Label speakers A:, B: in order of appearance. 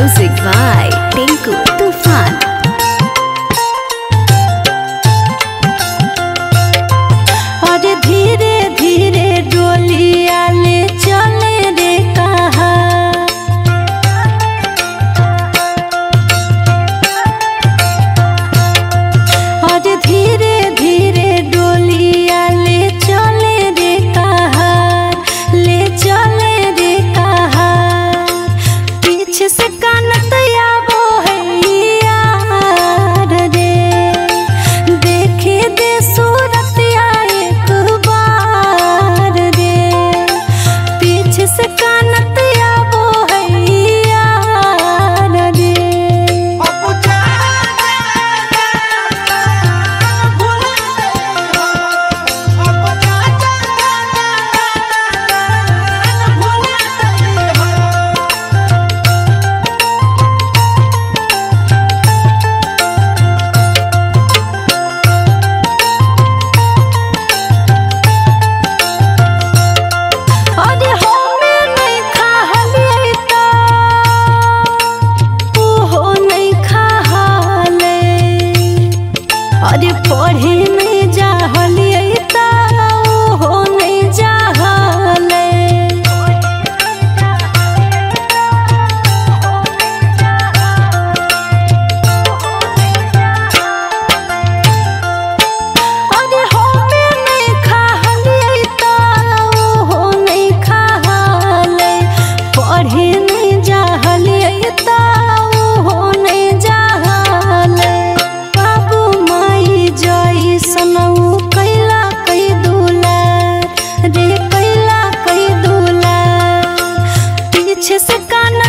A: Music by Tinku Tufan.
B: और धीरे धीरे डोलिया ले चले रे कहा, और धीरे धीरे डोलिया ले चले रे कहा, ले चले रे कहा। पीछे से कानत आवो है यार रे, देखे दे सूरत एक बार रे। पीछे से कानत आवो है यार रे। अरे होमे नहीं खाहले ता ओहो नहीं खाहले, अरे पढ़े नहीं जाहले ता ओहो नहीं जाहले। अरे होमे नहीं खाहले ता ओहो नहीं खाहले, पढ़े नहीं जाहले ता ओहो नहीं जाहले। बाबू माई जइसन उ कैला कई दुलार रे, कैला कई दुलार। पीछे से कान